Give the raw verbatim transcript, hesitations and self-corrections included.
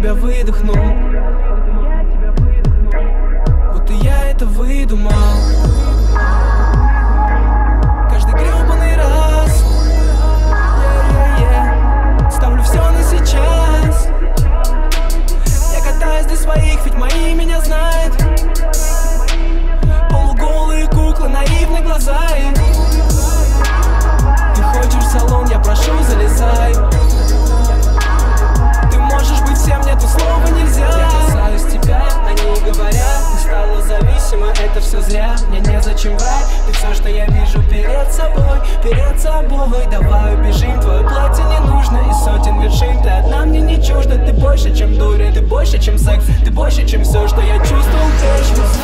тебя выдохнул, будто я это выдумал. Каждый гребаный раз yeah, yeah, yeah. Ставлю все на сейчас. Я катаюсь для своих, ведь мои меня знают. Полуголые куклы, наивные глаза и... Ты хочешь в салон, я прошу, залезай. Ты можешь быть всем, нету слова нельзя. Я касаюсь тебя, они говорят, ты стала зависима, это все зря. Мне незачем врать, ты все, что я вижу перед собой, перед собой. Давай убежим, твое платье не нужно из сотен вершин. Ты одна мне не чужда, ты больше, чем дурь, ты больше, чем секс, ты больше, чем все, что я чувствовал, ты